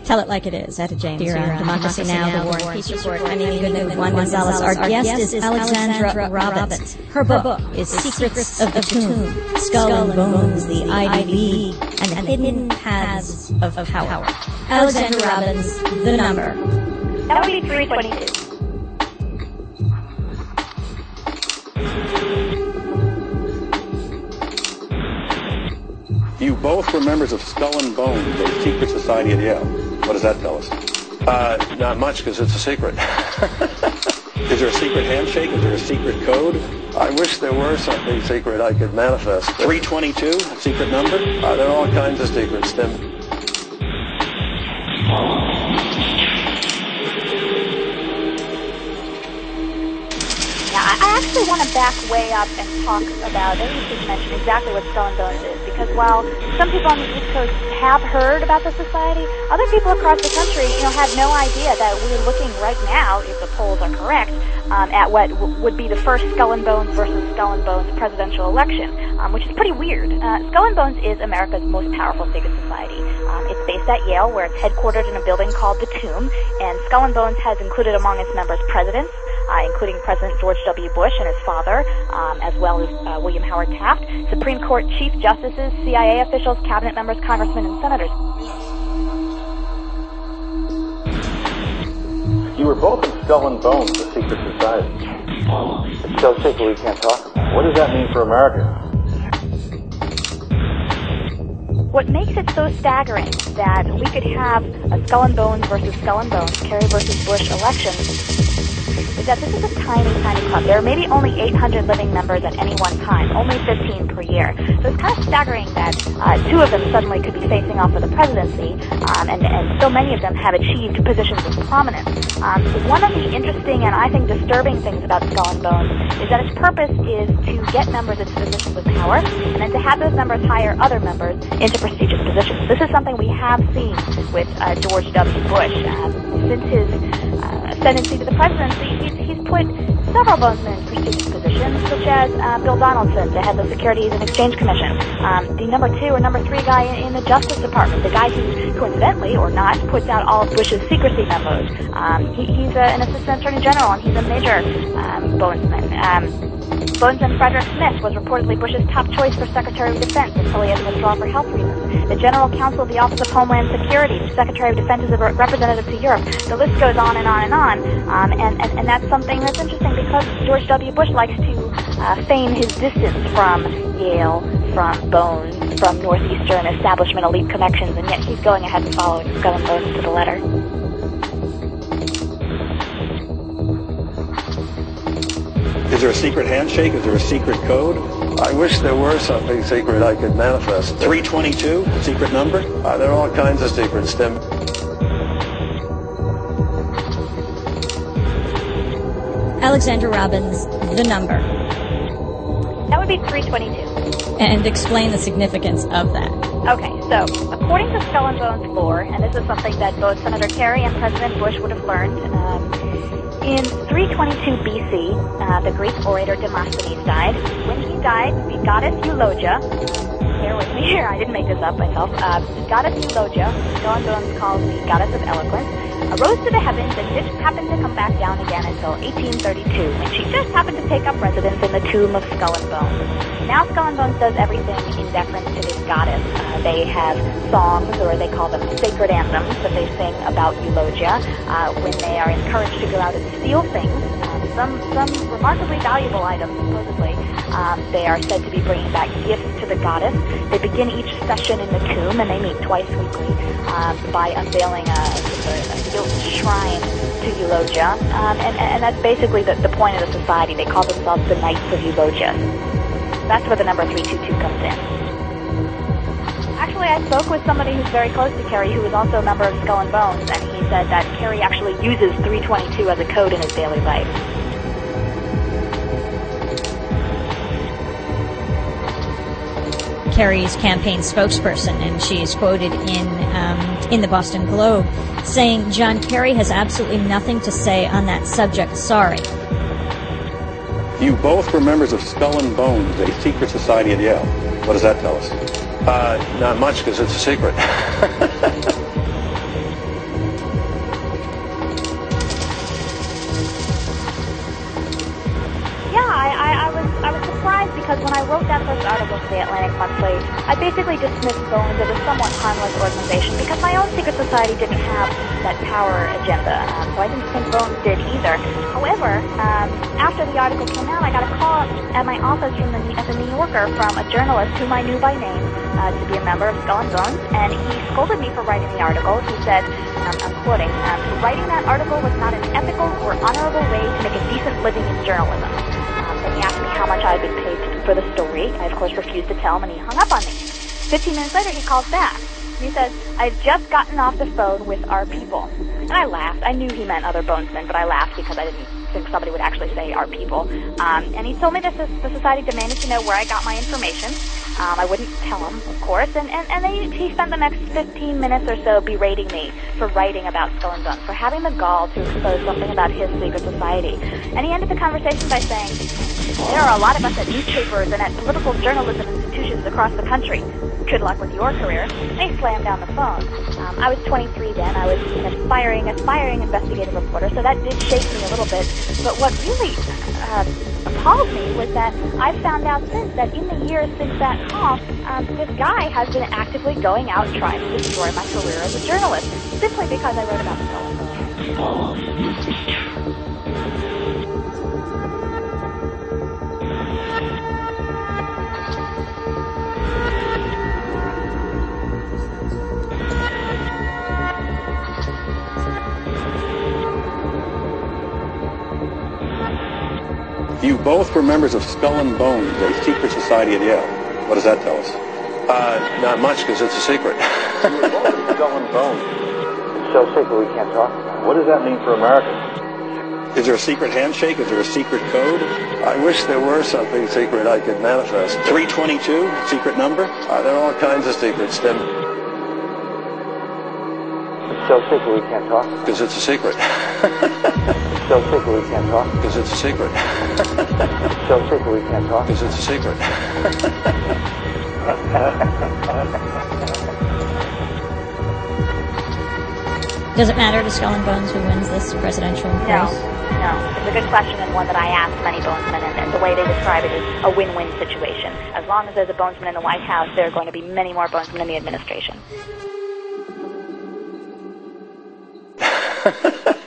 Tell it like it is, Etta James here on Democracy Now!, the War and Peace Report. I'm Amy Goodman with Juan Gonzalez. Our guest is Alexandra Robbins. Her book is Secrets of the Tomb, Skull and Bones, the IDB, and the Hidden Paths of Power. Alexandra Robbins, the number. That would be 322. You both were members of Skull and Bones, a secret society at Yale. What does that tell us? Not much, because it's a secret. Is there a secret handshake? Is there a secret code? I wish there were something secret I could manifest. 322, a secret number? There are all kinds of secrets, Tim. I actually want to back way up and talk about, I think you should mention exactly what Skull and Bones is, because while some people on the East Coast have heard about the society, other people across the country, had no idea that we're looking right now, if the polls are correct, at what would be the first Skull and Bones versus Skull and Bones presidential election, which is pretty weird. Skull and Bones is America's most powerful secret society. It's based at Yale, where it's headquartered in a building called the Tomb, and Skull and Bones has included among its members presidents, including President George W. Bush and his father, as well as William Howard Taft, Supreme Court Chief Justices, CIA officials, cabinet members, congressmen, and senators. You were both in Skull and Bones, the secret society. It's so secret we can't talk about it. What does that mean for America? What makes it so staggering that we could have a Skull and Bones versus Skull and Bones, Kerry versus Bush election is that this is a tiny, tiny club. There are maybe only 800 living members at any one time, only 15 per year. So it's kind of staggering that two of them suddenly could be facing off for the presidency, and so many of them have achieved positions of prominence. One of the interesting and I think disturbing things about Skull and Bones is that its purpose is to get members into positions of power, and then to have those members hire other members into prestigious positions. This is something we have seen with George W. Bush. Since his ascendancy to the presidency, he's put several bonesmen in prestigious positions, such as Bill Donaldson, the head of the Securities and Exchange Commission, the number 2 or number 3 guy in the Justice Department, the guy who, coincidentally or not, puts out all of Bush's secrecy memos. He's an assistant attorney general, and he's a major bonesman. Bonesman Frederick Smith was reportedly Bush's top choice for Secretary of Defense until he had to withdraw for health reasons. The General Counsel of the Office of Homeland Security, the Secretary of Defense is a representative to Europe. The list goes on and on and on. And that's something that's interesting because George W. Bush likes to feign his distance from Yale, from Bones, from Northeastern establishment elite connections, and yet he's going ahead and following Skull and Bones to the letter. Is there a secret handshake? Is there a secret code? I wish there were something secret I could manifest. 322, secret number? There are all kinds of secrets, Tim. Alexandra Robbins, the number. That would be 322. And explain the significance of that. Okay, so according to Skull and Bones lore, and this is something that both Senator Kerry and President Bush would have learned, in 322 BC, the Greek orator Demosthenes died. When he died, the goddess Eulogia, bear with me here, I didn't make this up myself, the goddess Eulogia, Skull and Bones calls the goddess of eloquence, arose to the heavens and didn't happen to come back down again until 1832, when she just happened to take up residence in the tomb of Skull and Bones. Now Skull and Bones does everything in deference to this goddess. They have songs, or they call them sacred anthems, that they sing about Eulogia when they are encouraged to go out and steal things, some remarkably valuable items, supposedly. They are said to be bringing back gifts to the goddess. They begin each session in the tomb, and they meet twice weekly, by unveiling a gilt shrine to Eulogia. And that's basically the point of the society. They call themselves the Knights of Eulogia. That's where the number 322 comes in. Actually, I spoke with somebody who's very close to Kerry, who is also a member of Skull and Bones, and he said that Kerry actually uses 322 as a code in his daily life. Kerry's campaign spokesperson, and she's quoted in the Boston Globe saying, "John Kerry has absolutely nothing to say on that subject. Sorry." You both were members of Skull and Bones, a secret society at Yale. What does that tell us? Not much, because it's a secret. Post articles in the Atlantic Monthly, I basically dismissed Bones as a somewhat harmless organization because my own secret society didn't have that power agenda, so I didn't think Bones did either. However, after the article came out, I got a call at my office at the New Yorker from a journalist whom I knew by name to be a member of Skull and Bones, and he scolded me for writing the article. He said, I'm quoting, writing that article was not an ethical or honorable way to make a decent living in journalism. Then he asked me how much I had been paid for the story. I, of course, refused to tell him, and he hung up on me. 15 minutes later, he called back. He says, I've just gotten off the phone with our people. And I laughed. I knew he meant other bonesmen, but I laughed because I didn't think somebody would actually say our people. And he told me that the society demanded to know where I got my information. I wouldn't tell him, of course. And he spent the next 15 minutes or so berating me for writing about Skull and Bones, for having the gall to expose something about his secret society. And he ended the conversation by saying, there are a lot of us at newspapers and at political journalism institutions across the country. Good luck with your career. And he slammed down the phone. I was 23 then. I was an aspiring investigative reporter, so that did shake me a little bit. But what really appalled me was that I found out since that in the years since that call, this guy has been actively going out trying to destroy my career as a journalist, simply because I wrote about the Skull and Bones. You both were members of Skull and Bones, a secret society at Yale. What does that tell us? Not much, because it's a secret. Skull and Bones. It's so secret we can't talk about it. What does that mean for Americans? Is there a secret handshake? Is there a secret code? I wish there were something secret I could manifest. 322, secret number? There are all kinds of secrets, Tim. It's so secret we can't talk about it. Because it's a secret. So secret we can't talk about it. Because it's a secret. So secret we can't talk about it. Because it's a secret. Does it matter to Skull and Bones who wins this presidential race? No. It's a good question and one that I asked many bonesmen, and the way they describe it is a win-win situation. As long as there's a bonesman in the White House, there are going to be many more bonesmen in the administration.